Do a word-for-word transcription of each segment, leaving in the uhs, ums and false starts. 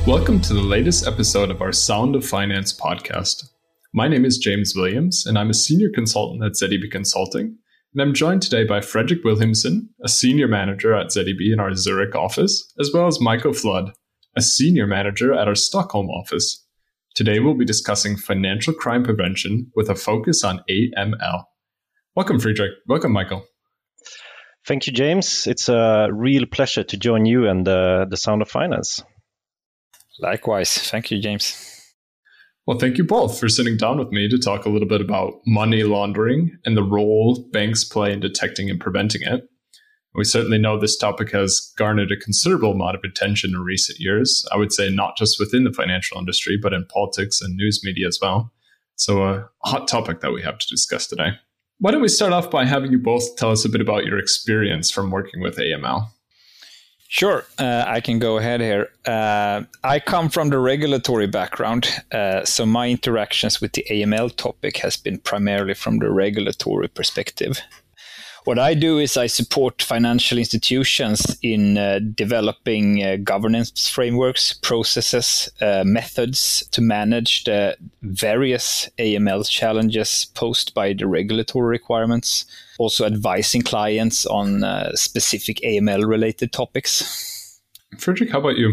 Welcome to the latest episode of our Sound of Finance podcast. My name is James Williams, and I'm a senior consultant at Z E B Consulting. And I'm joined today by Fredrik Wilhelmsen, a senior manager at Z E B in our Zurich office, as well as Michael Flood, a senior manager at our Stockholm office. Today we'll be discussing financial crime prevention with a focus on A M L. Welcome, Fredrik. Welcome, Michael. Thank you, James. It's a real pleasure to join you and uh, the Sound of Finance. Likewise. Thank you, James. Well, thank you both for sitting down with me to talk a little bit about money laundering and the role banks play in detecting and preventing it. We certainly know this topic has garnered a considerable amount of attention in recent years. I would say not just within the financial industry, but in politics and news media as well. So a hot topic that we have to discuss today. Why don't we start off by having you both tell us a bit about your experience from working with A M L? Sure, uh, I can go ahead here. Uh, I come from the regulatory background, uh, so my interactions with the A M L topic has been primarily from the regulatory perspective. What I do is I support financial institutions in uh, developing uh, governance frameworks, processes, uh, methods to manage the various A M L challenges posed by the regulatory requirements, also advising clients on uh, specific A M L-related topics. Fredrik, how about you?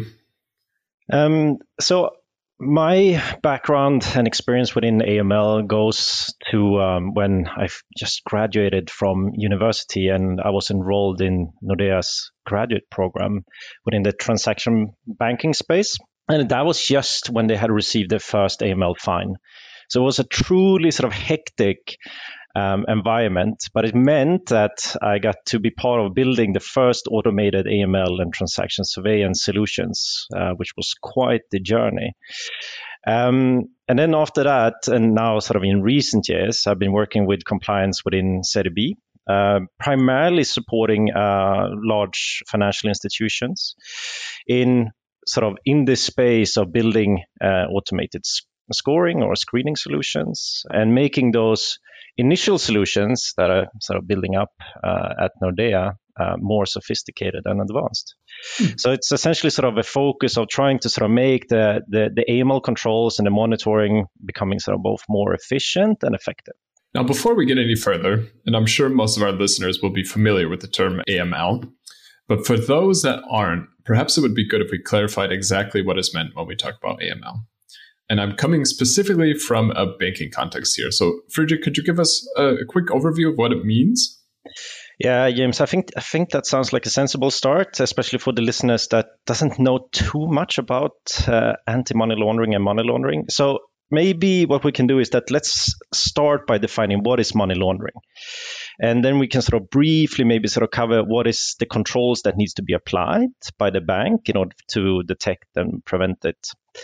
Um, so my background and experience within A M L goes to um, when I just graduated from university and I was enrolled in Nordea's graduate program within the transaction banking space. And that was just when they had received their first A M L fine. So it was a truly sort of hectic um, environment, but it meant that I got to be part of building the first automated A M L and transaction surveillance solutions, uh, which was quite the journey. Um, and then after that, and now sort of in recent years, I've been working with compliance within Z E B, uh, primarily supporting uh, large financial institutions in sort of in this space of building uh, automated sc- scoring or screening solutions and making those initial solutions that are sort of building up uh, at Nordea uh, more sophisticated and advanced. Hmm. So it's essentially sort of a focus of trying to sort of make the, the, the A M L controls and the monitoring becoming sort of both more efficient and effective. Now, before we get any further, and I'm sure most of our listeners will be familiar with the term A M L, but for those that aren't, perhaps it would be good if we clarified exactly what is meant when we talk about A M L. And I'm coming specifically from a banking context here. So, Fredrik, could you give us a, a quick overview of what it means? Yeah, James, I think I think that sounds like a sensible start, especially for the listeners that doesn't know too much about uh, anti-money laundering and money laundering. So maybe what we can do is that let's start by defining what is money laundering. And then we can sort of briefly maybe sort of cover what is the controls that needs to be applied by the bank in order to detect and prevent it.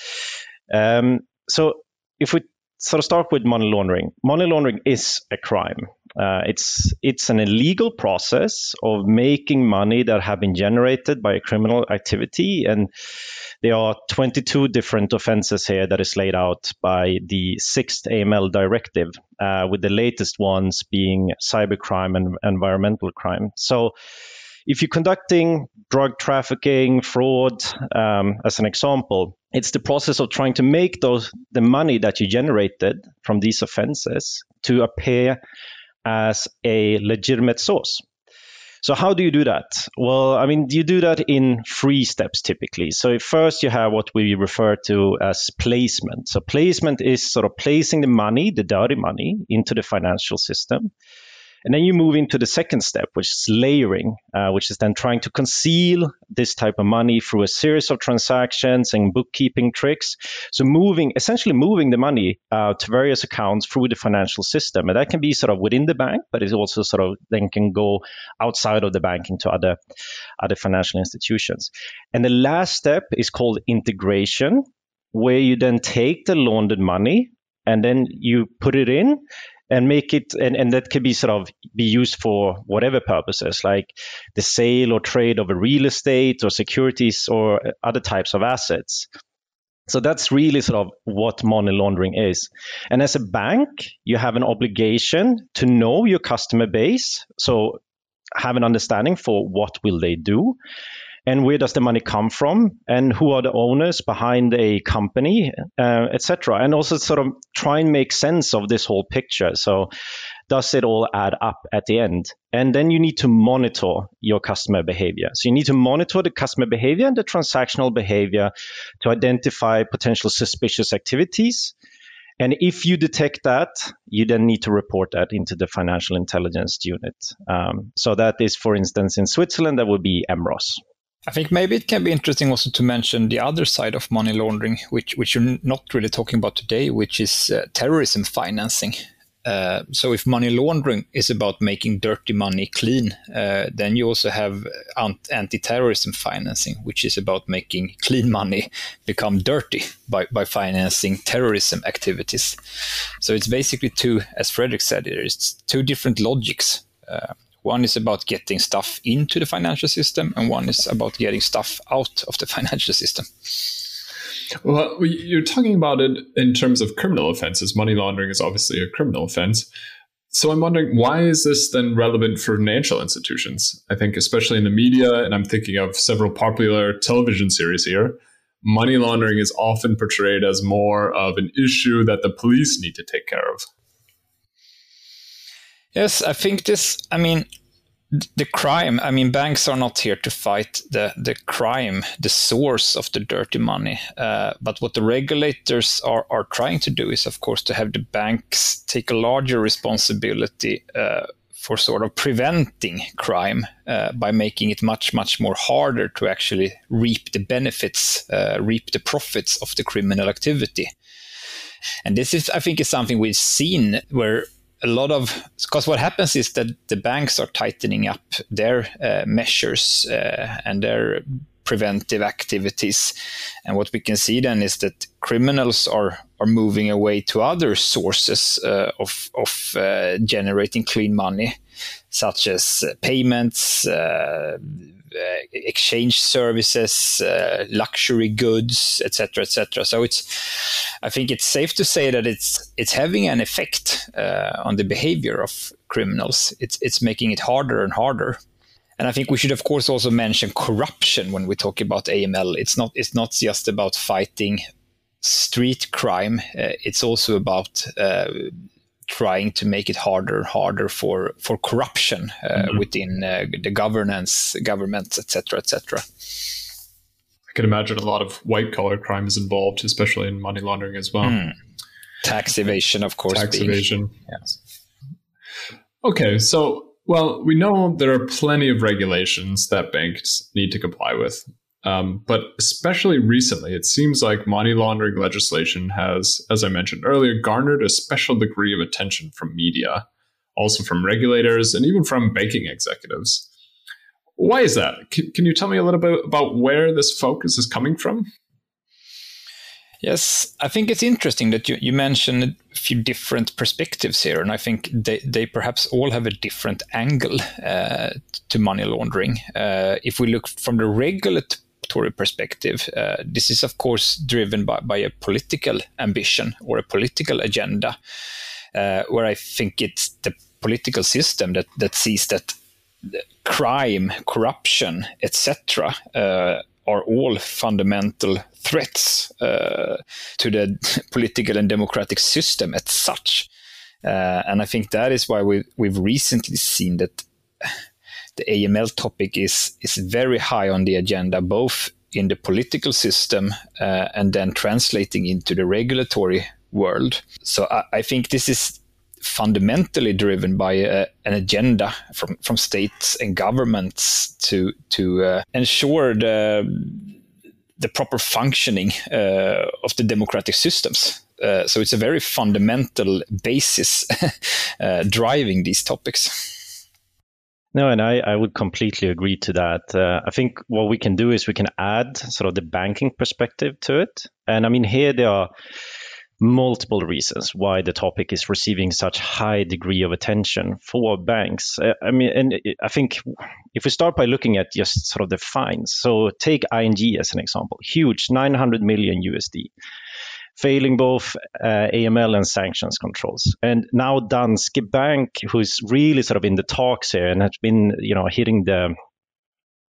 Um, so if we sort of start with money laundering, money laundering is a crime. Uh, it's it's an illegal process of making money that have been generated by a criminal activity. And there are twenty-two different offenses here that is laid out by the sixth A M L directive, uh, with the latest ones being cybercrime and environmental crime. So if you're conducting drug trafficking, fraud, um, as an example, it's the process of trying to make those the money that you generated from these offenses to appear as a legitimate source. So how do you do that? Well, I mean, you do that in three steps typically. So first you have what we refer to as placement. So placement is sort of placing the money, the dirty money, into the financial system. And then you move into the second step, which is layering, uh, which is then trying to conceal this type of money through a series of transactions and bookkeeping tricks. So moving, essentially moving the money uh, to various accounts through the financial system. And that can be sort of within the bank, but it also sort of then can go outside of the bank into other, other financial institutions. And the last step is called integration, where you then take the laundered money and then you put it in and make it, and, and that can be sort of be used for whatever purposes, like the sale or trade of a real estate or securities or other types of assets. So that's really sort of what money laundering is. And as a bank, you have an obligation to know your customer base. So have an understanding for what will they do. and where does the money come from, and who are the owners behind a company, uh, et cetera. And also sort of try and make sense of this whole picture. So does it all add up at the end? And then you need to monitor your customer behavior. So you need to monitor the customer behavior and the transactional behavior to identify potential suspicious activities. And if you detect that, you then need to report that into the financial intelligence unit. Um, so that is, for instance, in Switzerland, that would be M R O S. I think maybe it can be interesting also to mention the other side of money laundering, which, which you're not really talking about today, which is uh, terrorism financing. Uh, so if money laundering is about making dirty money clean, uh, then you also have anti-terrorism financing, which is about making clean money become dirty by, by financing terrorism activities. So it's basically two, as Fredrik said, it's two different logics. Uh, one is about getting stuff into the financial system, and one is about getting stuff out of the financial system. Well, you're talking about it in terms of criminal offenses. Money laundering is obviously a criminal offense. So I'm wondering, why is this then relevant for financial institutions? I think especially in the media, and I'm thinking of several popular television series here, money laundering is often portrayed as more of an issue that the police need to take care of. Yes, I think this, I mean, the crime, I mean, banks are not here to fight the, the crime, the source of the dirty money. Uh, but what the regulators are, are trying to do is, of course, to have the banks take a larger responsibility uh, for sort of preventing crime uh, by making it much, much more harder to actually reap the benefits, uh, reap the profits of the criminal activity. And this is, I think, is something we've seen where a lot of, because what happens is that the banks are tightening up their uh, measures uh, and their preventive activities. And what we can see then is that criminals are, are moving away to other sources uh, of, of uh, generating clean money, such as uh, payments, uh, uh, exchange services, uh, luxury goods, et cetera, et cetera. So it's, I think it's safe to say that it's it's having an effect uh, on the behavior of criminals. It's it's making it harder and harder. And I think we should, of course, also mention corruption when we talk about A M L. It's not it's not just about fighting street crime. Uh, it's also about uh, trying to make it harder and harder for for corruption uh, mm-hmm. within uh, the governance, governments, et cetera, et cetera. I can imagine a lot of white-collar crime is involved, especially in money laundering as well. Mm. Tax evasion, of course. Tax being, evasion. Yes. Okay, so, well, we know there are plenty of regulations that banks need to comply with. Um, but especially recently, it seems like money laundering legislation has, as I mentioned earlier, garnered a special degree of attention from media, also from regulators, and even from banking executives. Why is that? Can, can you tell me a little bit about where this focus is coming from? Yes, I think it's interesting that you, you mentioned a few different perspectives here, and I think they, they perhaps all have a different angle uh, to money laundering. Uh, if we look from the regulatory perspective, uh, this is of course driven by, by a political ambition or a political agenda, uh, where I think it's the political system that, that sees that crime, corruption, et cetera, uh, are all fundamental threats uh, to the political and democratic system as such. Uh, and I think that is why we, we've recently seen that the A M L topic is, is very high on the agenda, both in the political system uh, and then translating into the regulatory world. So I, I think this is fundamentally driven by uh, an agenda from, from states and governments to to uh, ensure the the proper functioning uh, of the democratic systems. Uh, so it's a very fundamental basis uh, driving these topics. No, and I, I would completely agree to that. Uh, I think what we can do is we can add sort of the banking perspective to it. And I mean, here there are multiple reasons why the topic is receiving such high degree of attention for banks. Uh, I mean, and I think if we start by looking at just sort of the fines, so take I N G as an example, huge, nine hundred million U S D, failing both uh, A M L and sanctions controls. And now Danske Bank, who's really sort of in the talks here and has been, you know, hitting the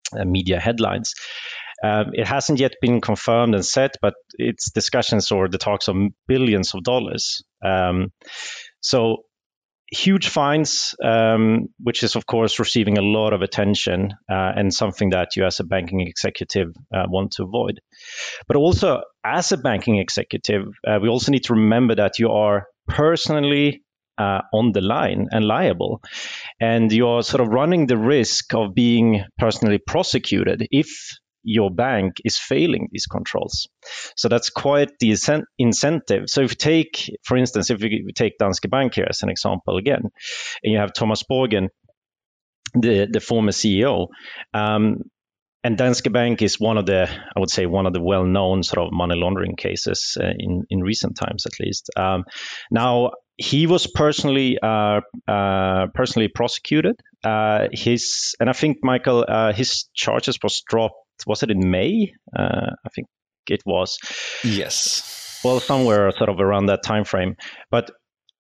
uh, media headlines. Um, it hasn't yet been confirmed and set, but it's discussions or the talks of billions of dollars. Um, so huge fines, um, which is, of course, receiving a lot of attention uh, and something that you as a banking executive uh, want to avoid. But also, as a banking executive, uh, we also need to remember that you are personally uh, on the line and liable. And you're sort of running the risk of being personally prosecuted if your bank is failing these controls. So that's quite the incentive. So if you take, for instance, if we take Danske Bank here as an example again, and you have Thomas Borgen, the, the former C E O, um, and Danske Bank is one of the, I would say, one of the well-known sort of money laundering cases uh, in, in recent times, at least. Um, now, he was personally uh, uh, personally prosecuted. Uh, his and I think, Michael, uh, his charges was dropped. Was it in May? Uh, I think it was. Yes. Well, somewhere sort of around that time frame. But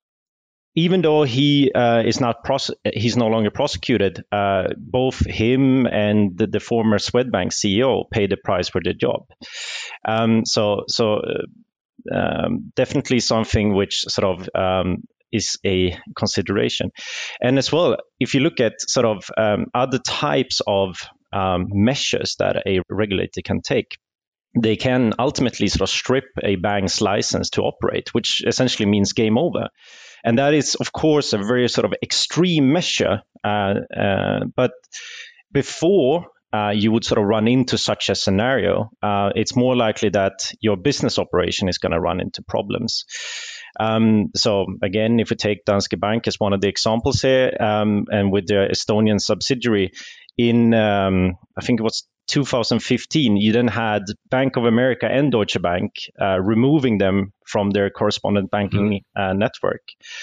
even though he uh, is not prose- he's no longer prosecuted, uh, both him and the, the former Swedbank C E O paid the price for the job. Um, so, so uh, um, definitely something which sort of um, is a consideration. And as well, if you look at sort of um, other types of um, measures that a regulator can take, they can ultimately sort of strip a bank's license to operate, which essentially means game over. And that is, of course, a very sort of extreme measure. Uh, uh, but before uh, you would sort of run into such a scenario, uh, it's more likely that your business operation is going to run into problems. Um, so again, if we take Danske Bank as one of the examples here, um, and with the Estonian subsidiary, in um, I think it was two thousand fifteen, you then had Bank of America and Deutsche Bank uh, removing them from their correspondent banking uh, network.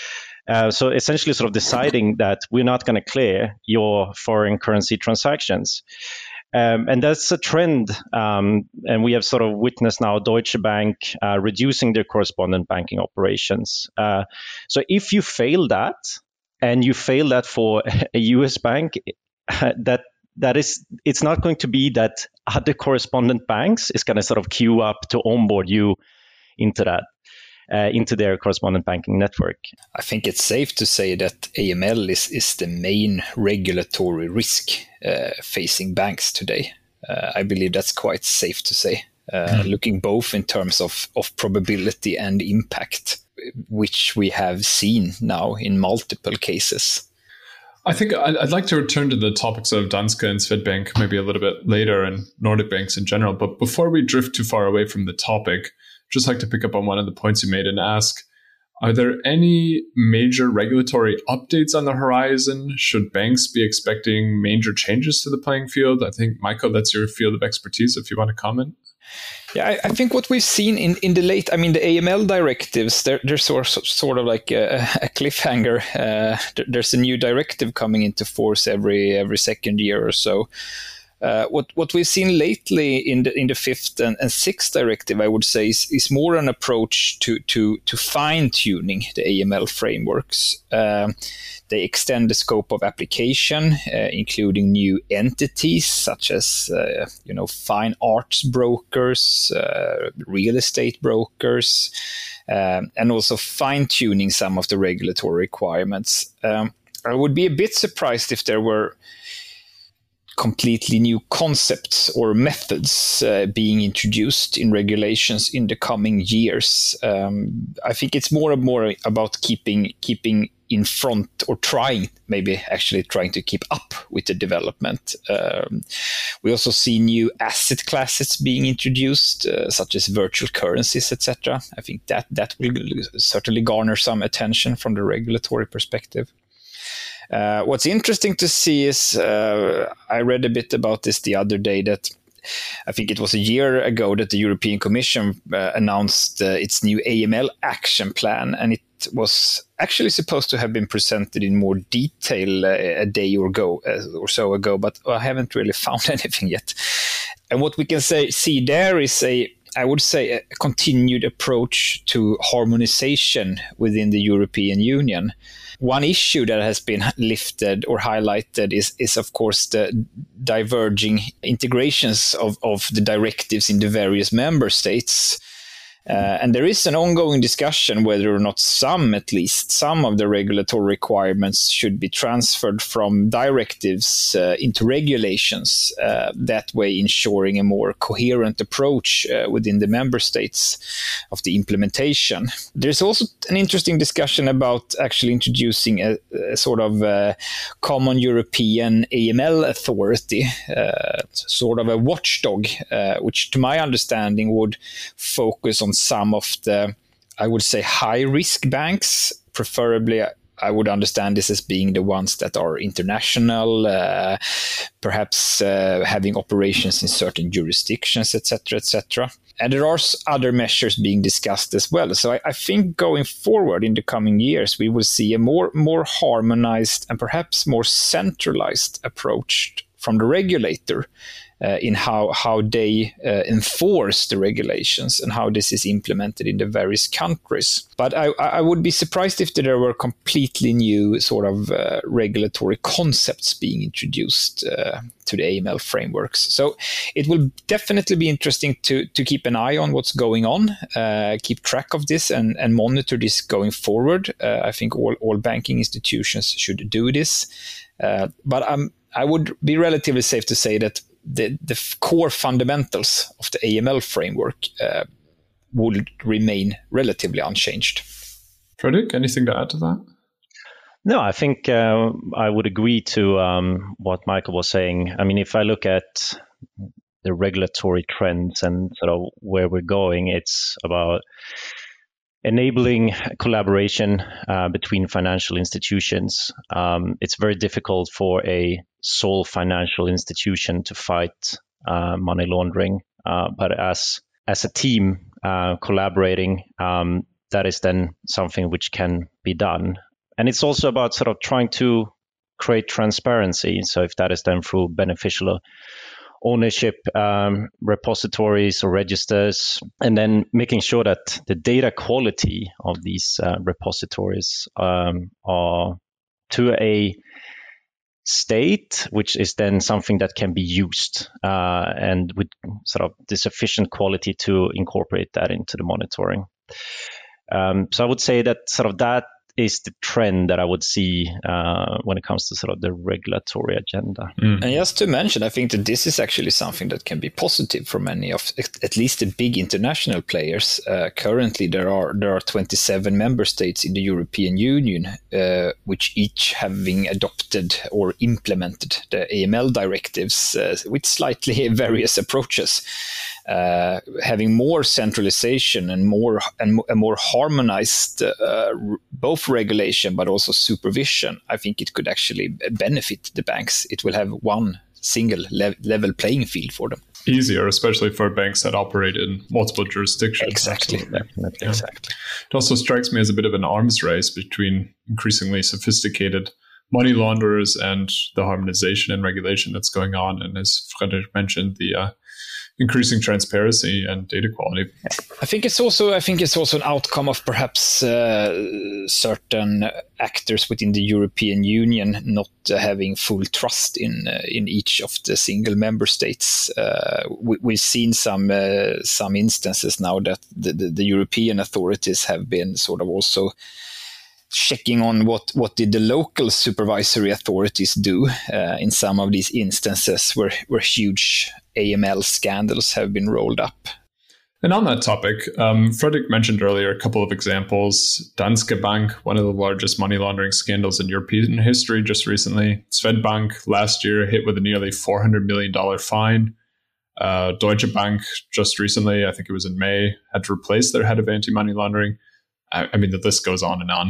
Uh, so essentially sort of deciding that we're not going to clear your foreign currency transactions. Um, and that's a trend. Um, and we have sort of witnessed now Deutsche Bank uh, reducing their correspondent banking operations. Uh, so if you fail that, and you fail that for a U S bank, that that is, it's not going to be that other correspondent banks is going to sort of queue up to onboard you into that, uh, into their correspondent banking network. I think it's safe to say that A M L is, is the main regulatory risk uh, facing banks today. Uh, I believe that's quite safe to say, uh, mm. looking both in terms of, of probability and impact, which we have seen now in multiple cases. I think I'd like to return to the topics of Danske and Swedbank maybe a little bit later, and Nordic banks in general. But before we drift too far away from the topic, just like to pick up on one of the points you made and ask, are there any major regulatory updates on the horizon? Should banks be expecting major changes to the playing field? I think, Michael, that's your field of expertise, if you want to comment. Yeah, I, I think what we've seen in, in the late, I mean, the A M L directives, they're, they're sort, sort of like a, a cliffhanger. Uh, there, there's a new directive coming into force every every second year or so. Uh, what what we've seen lately in the in the fifth and, and sixth directive, I would say, is, is more an approach to to to fine tuning the A M L frameworks. Um, they extend the scope of application, uh, including new entities such as uh, you know fine arts brokers, uh, real estate brokers, um, and also fine tuning some of the regulatory requirements. Um, I would be a bit surprised if there were completely new concepts or methods uh, being introduced in regulations in the coming years. Um, I think it's more and more about keeping keeping in front, or trying, maybe actually trying to keep up with the development. Um, we also see new asset classes being introduced, uh, such as virtual currencies, et cetera. I think that that will certainly garner some attention from the regulatory perspective. Uh, what's interesting to see is, uh, I read a bit about this the other day, that I think it was a year ago that the European Commission uh, announced uh, its new A M L action plan, and it was actually supposed to have been presented in more detail uh, a day or, go, uh, or so ago, but I haven't really found anything yet. And what we can say see there is a I would say, a continued approach to harmonization within the European Union. One issue that has been lifted or highlighted is, is of course, the diverging integrations of, of the directives in the various member states. Uh, and there is an ongoing discussion whether or not some, at least some of the regulatory requirements should be transferred from directives uh, into regulations, uh, that way ensuring a more coherent approach uh, within the member states of the implementation. There's also an interesting discussion about actually introducing a, a sort of a common European A M L authority, uh, sort of a watchdog, uh, which to my understanding would focus on some of the, I would say, high-risk banks. Preferably, I would understand this as being the ones that are international, uh, perhaps uh, having operations in certain jurisdictions, et cetera, et cetera. And there are other measures being discussed as well. So I, I think going forward in the coming years, we will see a more, more harmonized and perhaps more centralized approach from the regulator Uh, in how how they uh, enforce the regulations and how this is implemented in the various countries. But I, I would be surprised if there were completely new sort of uh, regulatory concepts being introduced uh, to the A M L frameworks. So it will definitely be interesting to to keep an eye on what's going on, uh, keep track of this and, and monitor this going forward. Uh, I think all, all banking institutions should do this. Uh, but um, I would be relatively safe to say that The, the core fundamentals of the A M L framework uh, will remain relatively unchanged. Fredrik, anything to add to that? No, I think uh, I would agree to um, what Michael was saying. I mean, if I look at the regulatory trends and sort of where we're going, it's about enabling collaboration uh, between financial institutions. Um, it's very difficult for a sole financial institution to fight uh, money laundering, uh, but as as a team uh, collaborating, um, that is then something which can be done. And it's also about sort of trying to create transparency. So if that is done through beneficial ownership um, repositories or registers, and then making sure that the data quality of these uh, repositories um, are to a state which is then something that can be used uh, and with sort of the sufficient quality to incorporate that into the monitoring. Um, so I would say that sort of that is the trend that I would see uh, when it comes to sort of the regulatory agenda. Mm. And just to mention, I think that this is actually something that can be positive for many of, at least the big international players. Uh, currently, there are there are twenty-seven member states in the European Union, uh, which each having adopted or implemented the A M L directives uh, with slightly various approaches. Uh, having more centralization and more and a more harmonized uh, both regulation but also supervision, I think it could actually benefit the banks. It will have one single le- level playing field for them. Easier, especially for banks that operate in multiple jurisdictions. Exactly. Yeah. Exactly. It also strikes me as a bit of an arms race between increasingly sophisticated money launderers and the harmonization and regulation that's going on. And as Fredrik mentioned, the uh, increasing transparency and data quality. I think it's also I think it's also an outcome of perhaps uh, certain actors within the European Union not uh, having full trust in uh, in each of the single member states. Uh, we, we've seen some uh, some instances now that the, the, the European authorities have been sort of also checking on what, what did the local supervisory authorities do uh, in some of these instances where, where huge A M L scandals have been rolled up. And on that topic, um, Fredrik mentioned earlier a couple of examples. Danske Bank, one of the largest money laundering scandals in European history just recently. Swedbank last year hit with a nearly four hundred million dollars fine. Uh, Deutsche Bank just recently, I think it was in May, had to replace their head of anti-money laundering. I, I mean, the list goes on and on.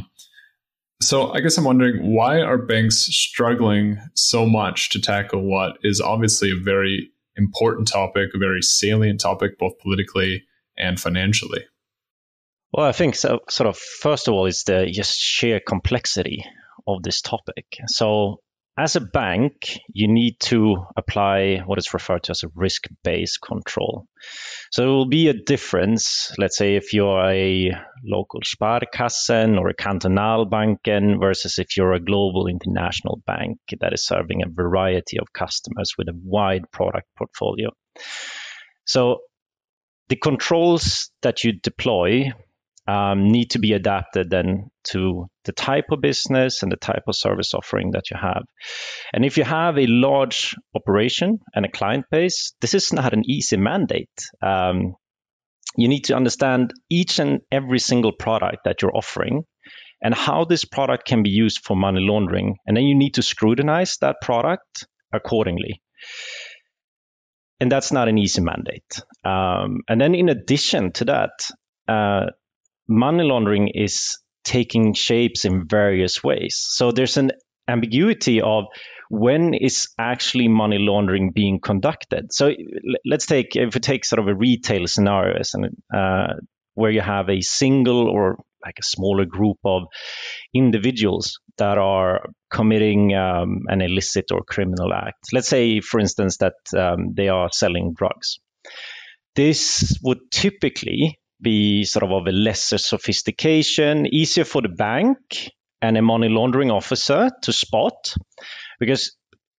So I guess I'm wondering, why are banks struggling so much to tackle what is obviously a very important topic, a very salient topic, both politically and financially? Well, I think so, sort of, first of all, is the just sheer complexity of this topic. So as a bank, you need to apply what is referred to as a risk-based control. So there will be a difference, let's say if you're a local Sparkassen or a Kantonalbanken versus if you're a global international bank that is serving a variety of customers with a wide product portfolio. So the controls that you deploy um, need to be adapted then to the type of business and the type of service offering that you have. And if you have a large operation and a client base, this is not an easy mandate. Um, you need to understand each and every single product that you're offering and how this product can be used for money laundering. And then you need to scrutinize that product accordingly. And that's not an easy mandate. Um, and then in addition to that, uh, money laundering is taking shapes in various ways. So there's an ambiguity of when is actually money laundering being conducted. So let's take, if we take sort of a retail scenario, and uh, where you have a single or like a smaller group of individuals that are committing um, an illicit or criminal act. Let's say, for instance, that um, they are selling drugs. This would typically be sort of of a lesser sophistication, easier for the bank and a money laundering officer to spot. Because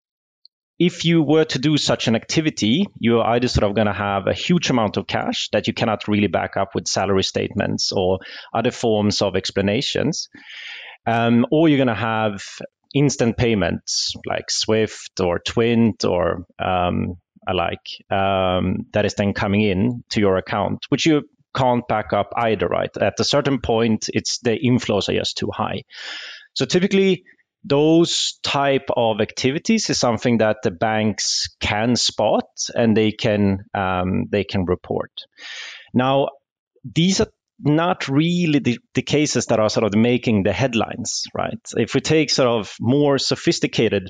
if you were to do such an activity, you're either sort of going to have a huge amount of cash that you cannot really back up with salary statements or other forms of explanations, um, or you're going to have instant payments like Swift or Twint or um, alike um, that is then coming in to your account, which you can't back up either, right? At a certain point, it's the inflows are just too high. So typically, those type of activities is something that the banks can spot and they can um, they can report. Now, these are not really the, the cases that are sort of making the headlines, right? If we take sort of more sophisticated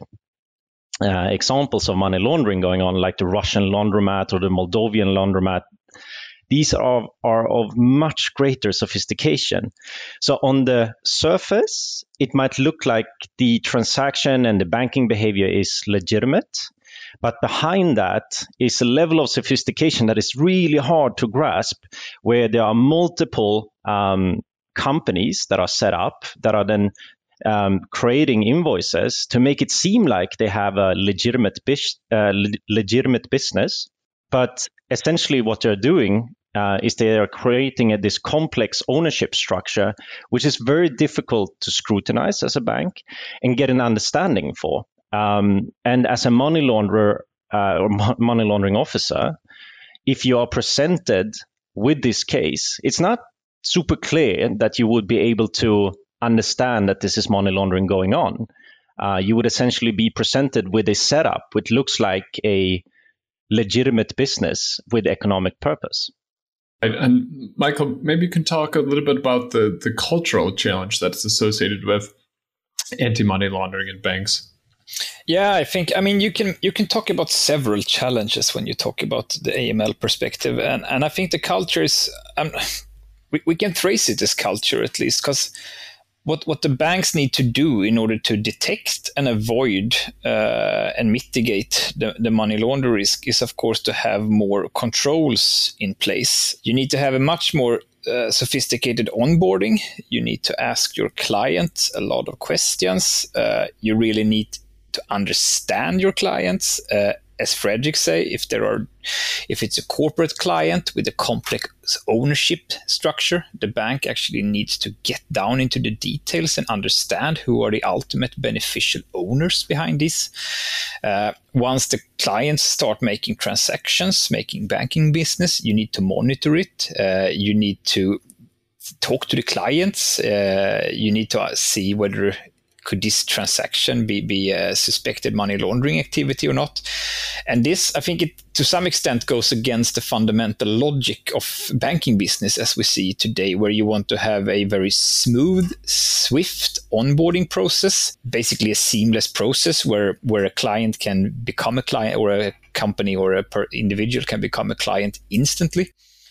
uh, examples of money laundering going on, like the Russian laundromat or the Moldovan laundromat, these are, are of much greater sophistication. So on the surface, it might look like the transaction and the banking behavior is legitimate, but behind that is a level of sophistication that is really hard to grasp, where there are multiple um, companies that are set up that are then um, creating invoices to make it seem like they have a legitimate, bis- uh, le- legitimate business. But essentially what they're doing uh, is they are creating a, this complex ownership structure, which is very difficult to scrutinize as a bank and get an understanding for. Um, and as a money launderer uh, or mo- money laundering officer, if you are presented with this case, it's not super clear that you would be able to understand that this is money laundering going on. Uh, you would essentially be presented with a setup which looks like a legitimate business with economic purpose. And, and Michael, maybe you can talk a little bit about the, the cultural challenge that's associated with anti-money laundering in banks. Yeah, I think, I mean, you can you can talk about several challenges when you talk about the A M L perspective. And, and I think the culture is, um, we, we can trace it as culture at least, because What what the banks need to do in order to detect and avoid uh, and mitigate the, the money laundering risk is, of course, to have more controls in place. You need to have a much more uh, sophisticated onboarding. You need to ask your client a lot of questions. Uh, you really need to understand your clients. Uh, as Fredrik say, if there are, if it's a corporate client with a complex ownership structure, the bank actually needs to get down into the details and understand who are the ultimate beneficial owners behind this. Uh, once the clients start making transactions, making banking business, you need to monitor it. Uh, you need to talk to the clients. Uh, you need to see whether could this transaction be, be a suspected money laundering activity or not? And this, I think, it to some extent goes against the fundamental logic of banking business as we see today, where you want to have a very smooth, swift onboarding process, basically a seamless process where, where a client can become a client, or a company or a per individual can become a client instantly.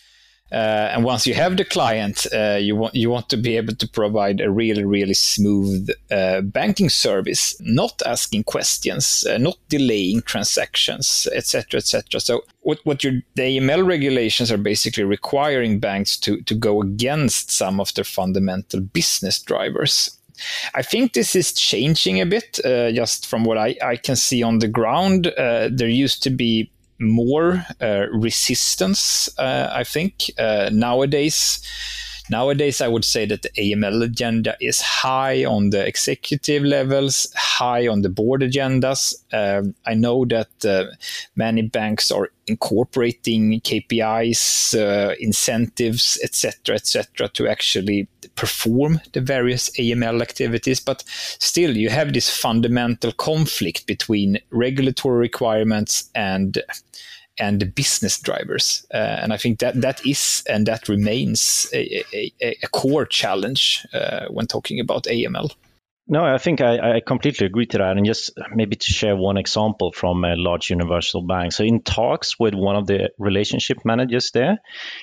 Uh, and once you have the client, uh, you want you want to be able to provide a really, really smooth uh, banking service, not asking questions, uh, not delaying transactions, et cetera, et cetera. So what what your the A M L regulations are basically requiring banks to to go against some of their fundamental business drivers. I think this is changing a bit, uh, just from what I, I can see on the ground. Uh, there used to be more uh, resistance, uh, I think. Uh, nowadays, nowadays, I would say that the A M L agenda is high on the executive levels, high on the board agendas. Um, I know that uh, many banks are incorporating K P Is, uh, incentives, et cetera, et cetera, to actually perform the various A M L activities. But still, you have this fundamental conflict between regulatory requirements and and the business drivers. Uh, and I think that that is and that remains a, a, a core challenge uh, when talking about A M L. No, I think I, I completely agree to that. And just maybe to share one example from a large universal bank. So in talks with one of the relationship managers there,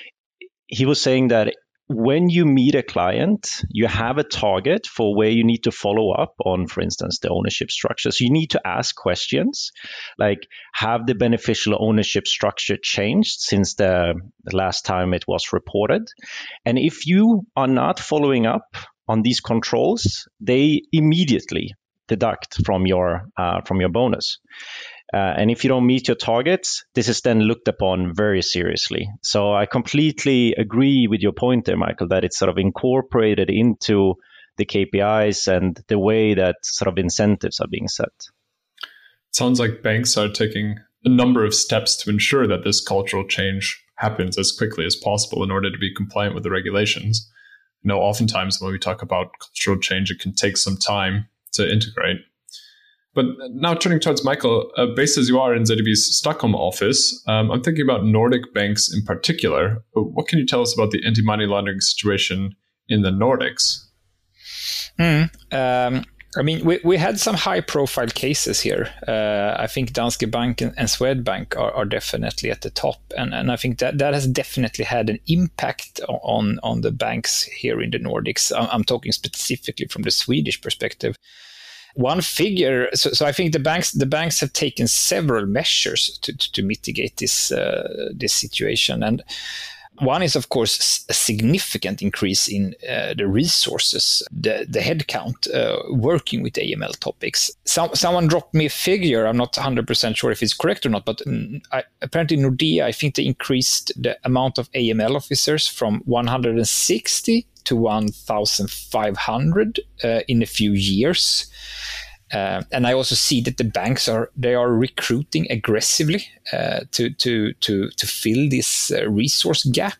he was saying that when you meet a client, you have a target for where you need to follow up on, for instance, the ownership structure. So you need to ask questions like, have the beneficial ownership structure changed since the, the last time it was reported? And if you are not following up on these controls, they immediately deduct from your uh, from your bonus. Uh, and if you don't meet your targets, this is then looked upon very seriously. So I completely agree with your point there, Michael, that it's sort of incorporated into the K P Is and the way that sort of incentives are being set. It sounds like banks are taking a number of steps to ensure that this cultural change happens as quickly as possible in order to be compliant with the regulations. You know, oftentimes when we talk about cultural change, it can take some time to integrate. But now turning towards Michael, uh, based as you are in Z D B's Stockholm office, um, I'm thinking about Nordic banks in particular. What can you tell us about the anti-money laundering situation in the Nordics? Mm, um, I mean, we, we had some high-profile cases here. Uh, I think Danske Bank and, and Swedbank are, are definitely at the top. And, and I think that, that has definitely had an impact on, on the banks here in the Nordics. I'm, I'm talking specifically from the Swedish perspective. One figure, so, so I think the banks the banks have taken several measures to, to, to mitigate this uh, this situation, and one is of course a significant increase in uh, the resources, the the headcount uh, working with A M L topics. Some, someone dropped me a figure. I'm not one hundred percent sure if it's correct or not, but I, apparently Nordea, I think they increased the amount of A M L officers from one hundred sixty to one thousand five hundred uh, in a few years. Uh, and I also see that the banks are they are recruiting aggressively uh, to to to to fill this uh, resource gap.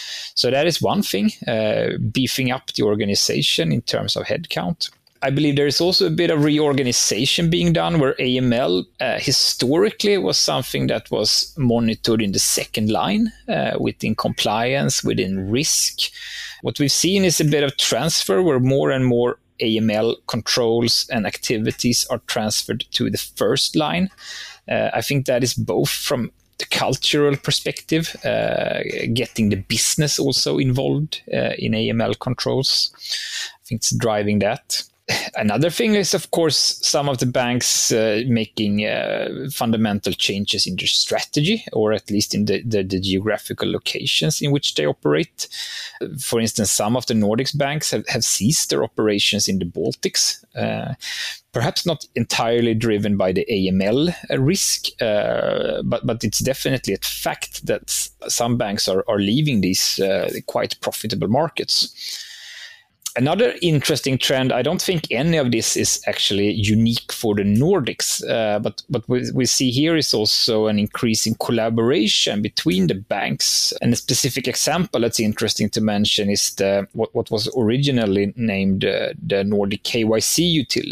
So that is one thing, uh, beefing up the organization in terms of headcount. I believe there is also a bit of reorganization being done where A M L uh, historically was something that was monitored in the second line uh, within compliance, within risk. What we've seen is a bit of transfer where more and more A M L controls and activities are transferred to the first line. Uh, I think that is both from the cultural perspective, uh, getting the business also involved uh, in A M L controls. I think it's driving that. Another thing is, of course, some of the banks uh, making uh, fundamental changes in their strategy, or at least in the, the, the geographical locations in which they operate. For instance, some of the Nordics banks have, have ceased their operations in the Baltics, uh, perhaps not entirely driven by the A M L risk, uh, but, but it's definitely a fact that some banks are, are leaving these uh, quite profitable markets. Another interesting trend, I don't think any of this is actually unique for the Nordics, uh, but what we, we see here is also an increase in collaboration between the banks. And a specific example that's interesting to mention is the what, what was originally named uh, the Nordic K Y C utility,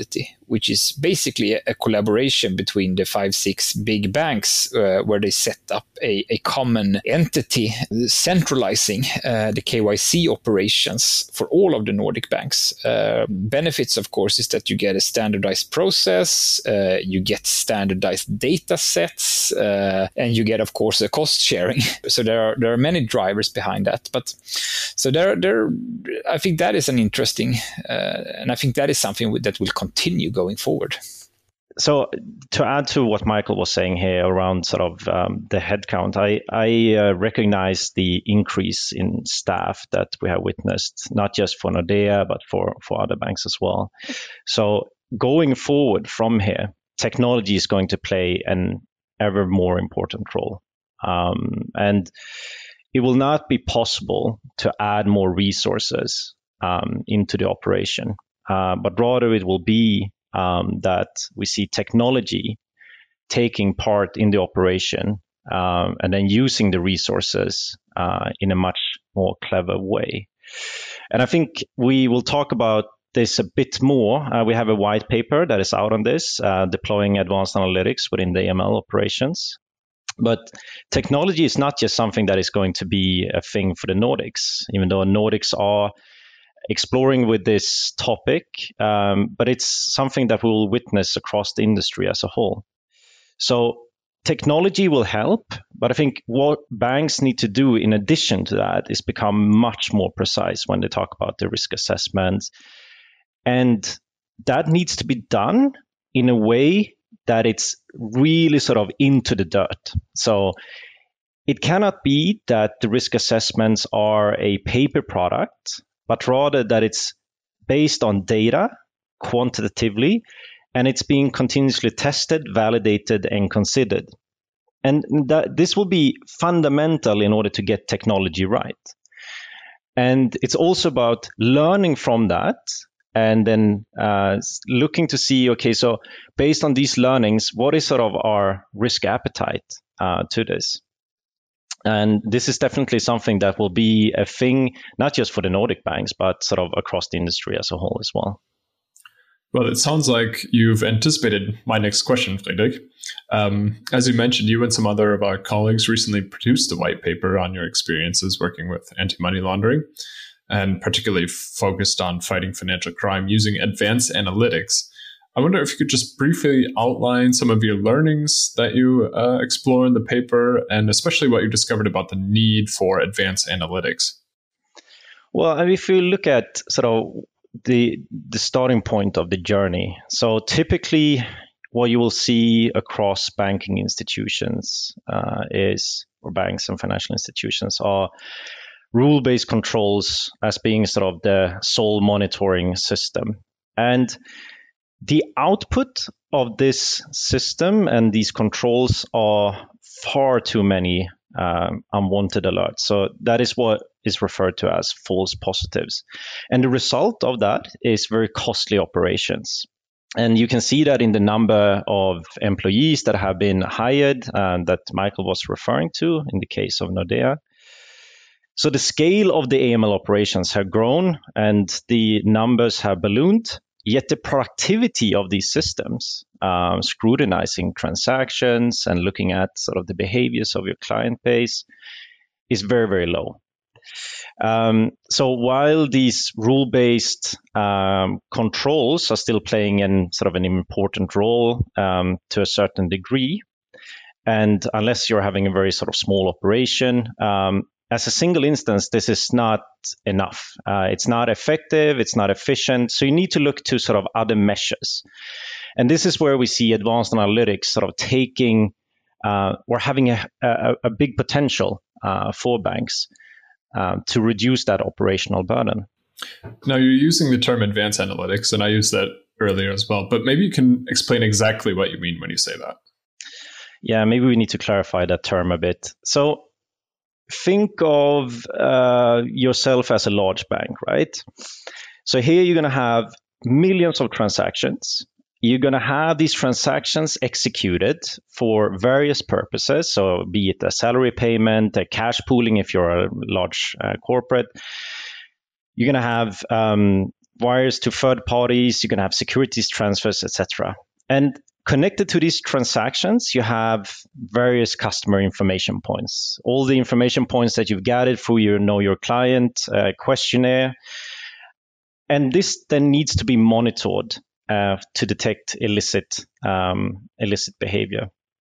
which is basically a, a collaboration between the five, six big banks uh, where they set up a, a common entity centralizing uh, the K Y C operations for all of the Nordic banks. Uh, benefits, of course, is that you get a standardized process, uh, you get standardized data sets, uh, and you get, of course, a cost sharing. So there are there are many drivers behind that. But so there, there, I think that is an interesting, uh, and I think that is something that will continue going forward. So to add to what Michael was saying here around sort of um, the headcount, I, I uh, recognize the increase in staff that we have witnessed, not just for Nordea, but for, for other banks as well. So going forward from here, technology is going to play an ever more important role. Um, and it will not be possible to add more resources um, into the operation, uh, but rather it will be um, that we see technology taking part in the operation um, and then using the resources uh, in a much more clever way. And I think we will talk about this a bit more. Uh, we have a white paper that is out on this, uh, deploying advanced analytics within the A M L operations. But technology is not just something that is going to be a thing for the Nordics, even though Nordics are exploring with this topic, um, but it's something that we will witness across the industry as a whole. So technology will help, but I think what banks need to do in addition to that is become much more precise when they talk about the risk assessments. And that needs to be done in a way that it's really sort of into the dirt. So it cannot be that the risk assessments are a paper product, but rather that it's based on data quantitatively, and it's being continuously tested, validated, and considered. And that this will be fundamental in order to get technology right. And it's also about learning from that and then uh, looking to see, okay, so based on these learnings, what is sort of our risk appetite uh, to this? And this is definitely something that will be a thing, not just for the Nordic banks, but sort of across the industry as a whole as well. Well, it sounds like you've anticipated my next question, Fredrik. Um, as you mentioned, you and some other of our colleagues recently produced a white paper on your experiences working with anti-money laundering, and particularly focused on fighting financial crime using advanced analytics. I wonder if you could just briefly outline some of your learnings that you uh, explore in the paper, and especially what you discovered about the need for advanced analytics. Well, I mean, if you look at sort of the the starting point of the journey, so typically what you will see across banking institutions uh, is, or banks and financial institutions, are rule-based controls as being sort of the sole monitoring system. And the output of this system and these controls are far too many um, unwanted alerts. So that is what is referred to as false positives. And the result of that is very costly operations. And you can see that in the number of employees that have been hired uh, that Michael was referring to in the case of Nordea. So the scale of the A M L operations have grown and the numbers have ballooned, yet the productivity of these systems, um, scrutinizing transactions and looking at sort of the behaviors of your client base, is very, very low. Um, so while these rule-based um, controls are still playing in sort of an important role um, to a certain degree, and unless you're having a very sort of small operation, um, as a single instance, this is not enough. Uh, it's not effective, it's not efficient. So you need to look to sort of other measures. And this is where we see advanced analytics sort of taking uh, or having a, a, a big potential uh, for banks uh, to reduce that operational burden. Now, you're using the term advanced analytics, and I used that earlier as well, but maybe you can explain exactly what you mean when you say that. Yeah, maybe we need to clarify that term a bit. So think of uh, yourself as a large bank, right? So here you're going to have millions of transactions. You're going to have these transactions executed for various purposes. So be it a salary payment, a cash pooling if you're a large uh, corporate. You're going to have um, wires to third parties, you're going to have securities transfers, et cetera. And connected to these transactions, you have various customer information points. All the information points that you've gathered through your Know Your Client uh, questionnaire. And this then needs to be monitored uh, to detect illicit um, illicit behavior.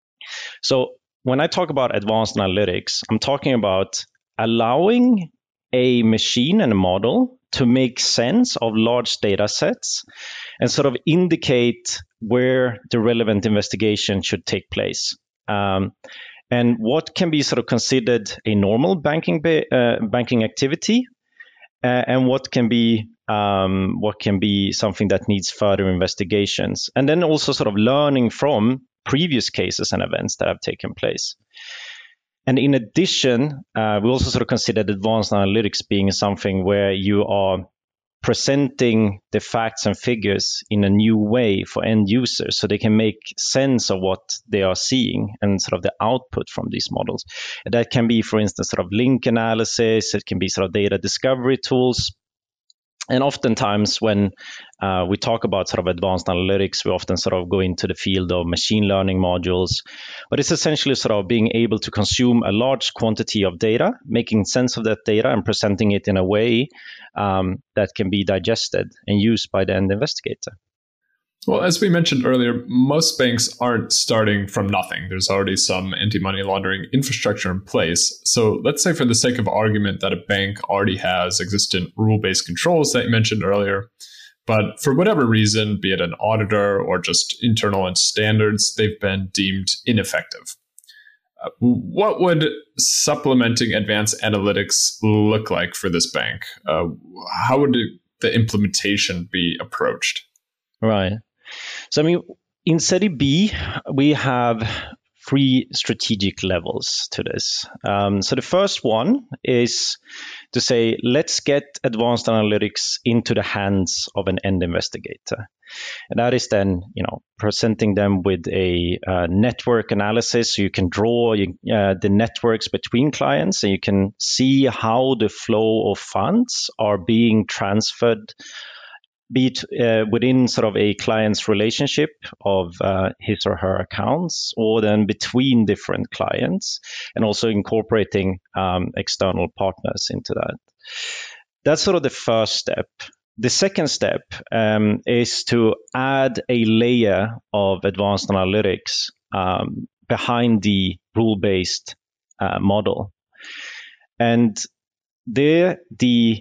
So when I talk about advanced analytics, I'm talking about allowing a machine and a model to make sense of large data sets and sort of indicate where the relevant investigation should take place. Um, and what can be sort of considered a normal banking ba- uh, banking activity, uh, and what can be um, what can be something that needs further investigations, and then also sort of learning from previous cases and events that have taken place. And in addition, uh, we also sort of considered advanced analytics being something where you are presenting the facts and figures in a new way for end users so they can make sense of what they are seeing and sort of the output from these models. And that can be, for instance, sort of link analysis. It can be sort of data discovery tools. And oftentimes when uh, we talk about sort of advanced analytics, we often sort of go into the field of machine learning modules. But it's essentially sort of being able to consume a large quantity of data, making sense of that data and presenting it in a way um, that can be digested and used by the end investigator. Well, as we mentioned earlier, most banks aren't starting from nothing. There's already some anti-money laundering infrastructure in place. So let's say for the sake of argument that a bank already has existent rule-based controls that you mentioned earlier, but for whatever reason, be it an auditor or just internal standards, they've been deemed ineffective. Uh, what would supplementing advanced analytics look like for this bank? Uh, how would it, the implementation be approached? Right. So, I mean, in SETI-B, we have three strategic levels to this. Um, so the first one is to say, let's get advanced analytics into the hands of an end investigator. And that is then, you know, presenting them with a uh, network analysis. So you can draw you, uh, the networks between clients, and you can see how the flow of funds are being transferred, be it uh, within sort of a client's relationship of uh, his or her accounts, or then between different clients, and also incorporating um, external partners into that. That's sort of the first step. The second step um, is to add a layer of advanced analytics um, behind the rule-based uh, model. And there, the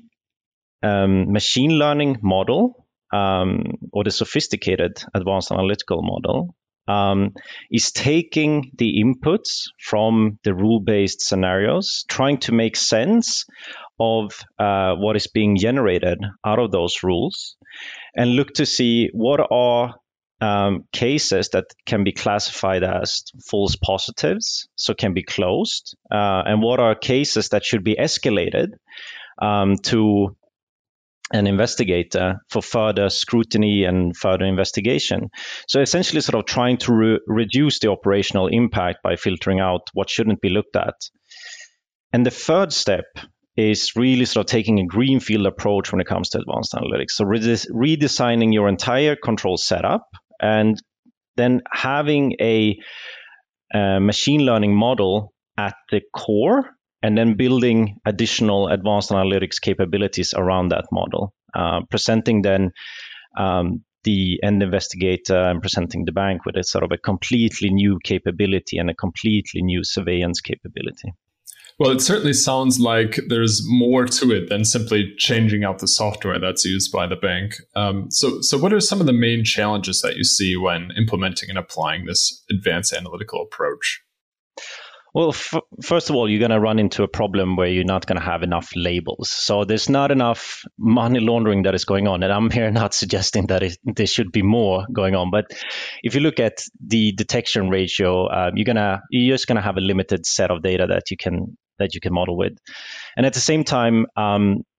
Um, machine learning model um, or the sophisticated advanced analytical model um, is taking the inputs from the rule-based scenarios, trying to make sense of uh, what is being generated out of those rules, and look to see what are um, cases that can be classified as false positives, so can be closed, uh, and what are cases that should be escalated um, to an investigator for further scrutiny and further investigation. So essentially sort of trying to re- reduce the operational impact by filtering out what shouldn't be looked at. And the third step is really sort of taking a greenfield approach when it comes to advanced analytics. So re- redesigning your entire control setup and then having a, a machine learning model at the core, and then building additional advanced analytics capabilities around that model, uh, presenting then um, the end investigator and presenting the bank with a sort of a completely new capability and a completely new surveillance capability. Well, it certainly sounds like there's more to it than simply changing out the software that's used by the bank. Um, so, so what are some of the main challenges that you see when implementing and applying this advanced analytical approach? Well, f- first of all, you're going to run into a problem where you're not going to have enough labels. So there's not enough money laundering that is going on. And I'm here not suggesting that it, there should be more going on. But if you look at the detection ratio, uh, you're gonna you're just going to have a limited set of data that you can that you can model with. And at the same time, um,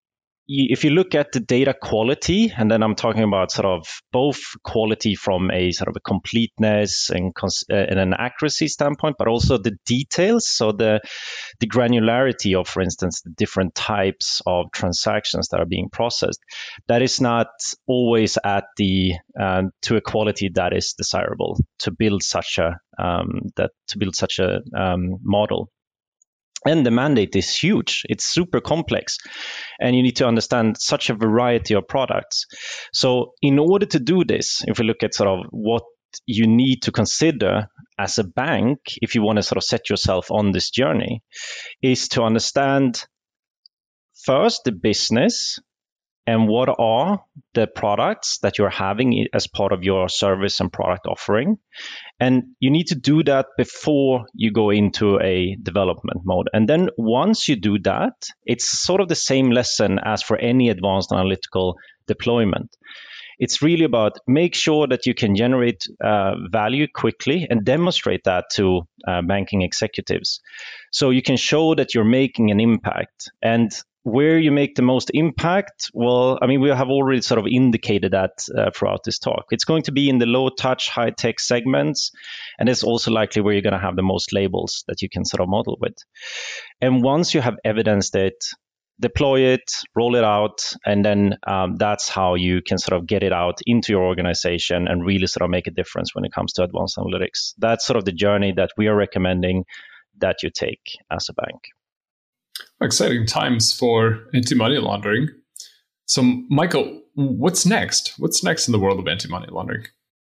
if you look at the data quality, and then I'm talking about sort of both quality from a sort of a completeness and, cons- uh, and an accuracy standpoint, but also the details. So the the granularity of, for instance, the different types of transactions that are being processed, that is not always at the uh, to a quality that is desirable to build such a um, that to build such a um, model. And the mandate is huge. It's super complex. And you need to understand such a variety of products. So in order to do this, if we look at sort of what you need to consider as a bank, if you want to sort of set yourself on this journey, is to understand first the business and what are the products that you're having as part of your service and product offering. And you need to do that before you go into a development mode. And then once you do that, it's sort of the same lesson as for any advanced analytical deployment. It's really about make sure that you can generate uh, value quickly and demonstrate that to uh, banking executives. So you can show that you're making an impact. And where you make the most impact, well, I mean, we have already sort of indicated that uh, throughout this talk. It's going to be in the low-touch, high-tech segments, and it's also likely where you're going to have the most labels that you can sort of model with. And once you have evidenced it, deploy it, roll it out, and then um, that's how you can sort of get it out into your organization and really sort of make a difference when it comes to advanced analytics. That's sort of the journey that we are recommending that you take as a bank. Exciting times for anti-money laundering. So, Michael, what's next? What's next in the world of anti-money laundering?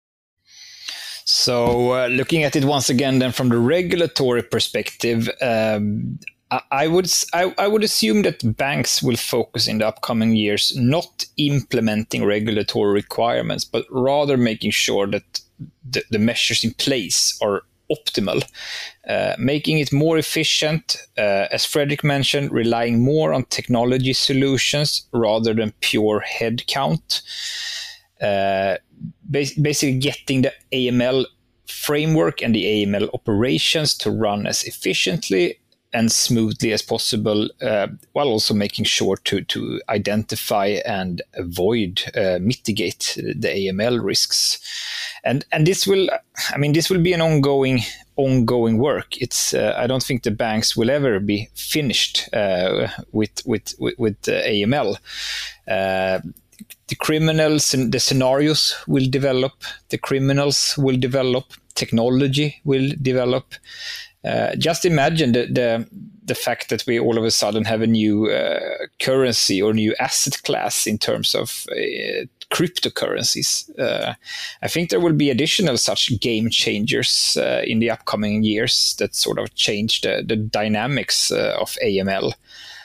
So, uh, looking at it once again, then from the regulatory perspective, um, I, I would I, I would assume that banks will focus in the upcoming years not implementing regulatory requirements, but rather making sure that the, the measures in place are optimal, uh, making it more efficient, uh, as Fredrik mentioned, relying more on technology solutions rather than pure headcount. Uh, bas- basically getting the A M L framework and the A M L operations to run as efficiently and smoothly as possible, uh, while also making sure to, to identify and avoid, uh, mitigate the A M L risks. And and this will, I mean, this will be an ongoing ongoing work. It's uh, I don't think the banks will ever be finished uh, with with with, with uh, A M L. Uh, the criminals and the scenarios will develop. The criminals will develop. Technology will develop. Uh, just imagine the, the the fact that we all of a sudden have a new uh, currency or new asset class in terms of uh, cryptocurrencies. Uh, I think there will be additional such game changers uh, in the upcoming years that sort of change the, the dynamics uh, of A M L.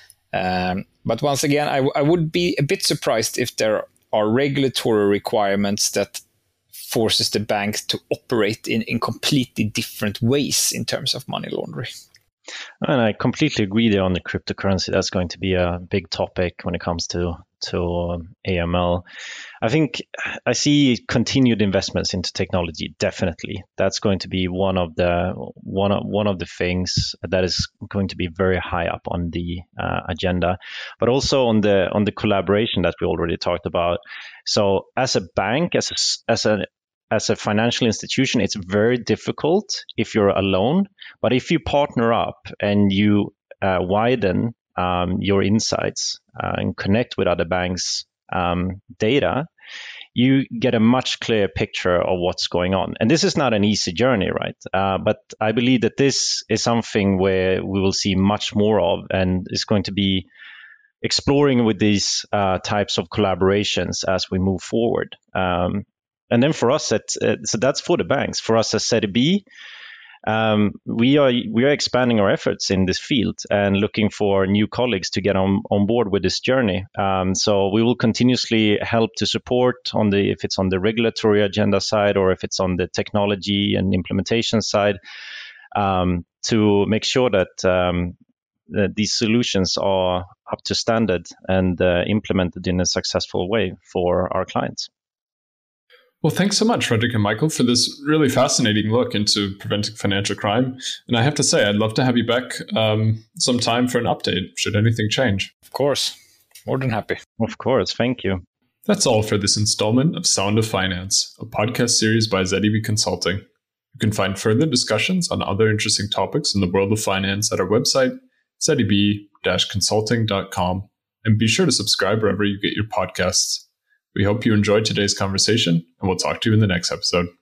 Um, but once again, I, w- I would be a bit surprised if there are regulatory requirements that forces the bank to operate in, in completely different ways in terms of money laundering. And I completely agree there on the cryptocurrency. That's going to be a big topic when it comes to to um, A M L. I think I see continued investments into technology. Definitely, that's going to be one of the one of one of the things that is going to be very high up on the uh, agenda. But also on the on the collaboration that we already talked about. So as a bank, as a, as a As a financial institution, it's very difficult if you're alone. But if you partner up and you uh, widen um, your insights uh, and connect with other banks' um, data, you get a much clearer picture of what's going on. And this is not an easy journey, right? Uh, but I believe that this is something where we will see much more of, and is going to be exploring with these uh, types of collaborations as we move forward. Um, And then for us, at, uh, so that's for the banks. For us as C D B, um, we are we are expanding our efforts in this field and looking for new colleagues to get on, on board with this journey. Um, so we will continuously help to support on the if it's on the regulatory agenda side or if it's on the technology and implementation side, um, to make sure that um, that these solutions are up to standard and uh, implemented in a successful way for our clients. Well, thanks so much, Fredrik and Michael, for this really fascinating look into preventing financial crime. And I have to say, I'd love to have you back um, sometime for an update, should anything change. Of course. More than happy. Of course. Thank you. That's all for this installment of Sound of Finance, a podcast series by Z D B Consulting. You can find further discussions on other interesting topics in the world of finance at our website, z d b dash consulting dot com, and be sure to subscribe wherever you get your podcasts. We hope you enjoyed today's conversation, and we'll talk to you in the next episode.